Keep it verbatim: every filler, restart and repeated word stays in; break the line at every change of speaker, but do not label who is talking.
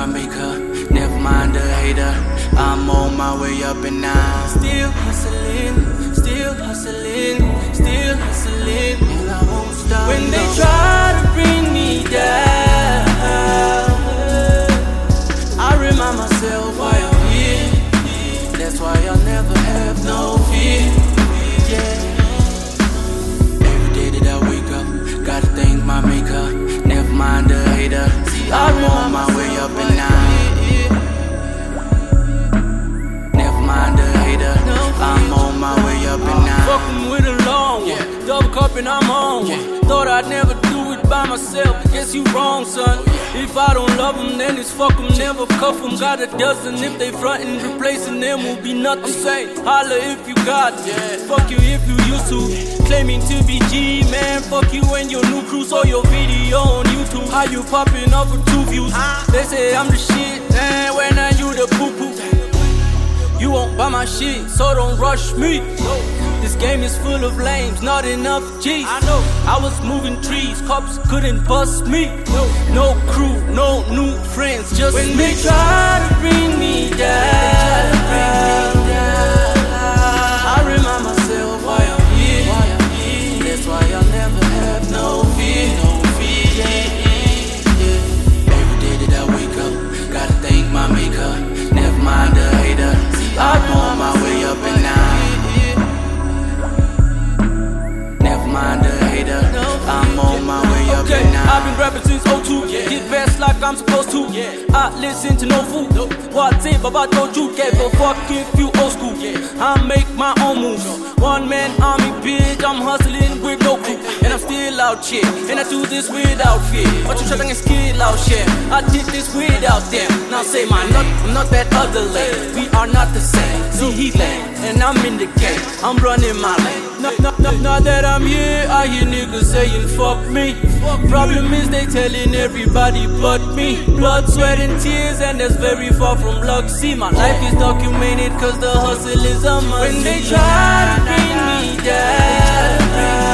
my maker, never mind the hater. I'm on my way up and now. Still hustling, still hustling, still hustling, and I won't stop. When they try to bring me down, I remind myself why I'm here. That's why I'll never have no fear. Yeah. Every day that I wake up, gotta thank my maker, never mind the hater. I'm on my way up and now. Never mind the hater, I'm on my way up and now.
Fucking with a long one, double cup and I'm on one. Thought I'd never do it by myself, guess you wrong, son. If I don't love them, then it's fuck them, never cuff them. Got a dozen, if they frontin', replacing them will be nothing. Say, holla if you got it, fuck you if you used to. Claiming to be G, man, fuck you and your new crew. Saw your video on YouTube, how you popping up with two views. They say I'm the shit, man, when are you the poo-poo? You won't buy my shit, so don't rush me. This game is full of lames, not enough G's. I know. I was moving trees, cops couldn't bust me. No, no crew, no new friends, just
when
me.
They try to bring me down, I remind myself why I'm here. That's why I'll never have no fear. No fear. Yeah, yeah. Every day that I wake up, gotta thank my maker, never mind the hater. I'm on my way up and now. Never mind the hater, I'm on my way up
okay,
and now.
I've been rapping since oh two, yeah. Get best like I'm supposed to, yeah. I listen to no food, no. What say Baba told you, gave a fuck if you old school, yeah. I make my own moves, one man army bitch, I'm hustling with no crew. And I'm still out here, and I do this without fear. But you try to skill out here, I did this without them. Now say my not, I'm not that other lane. We are not the same, see he lane, and I'm in the game, I'm running my lane. No, no, no, now that I'm here, I hear niggas saying fuck me. Problem is they telling everybody but me. Blood, sweat and tears, and that's very far from luck. See, my life is documented cause the hustle is a must.
When they try to bring me down,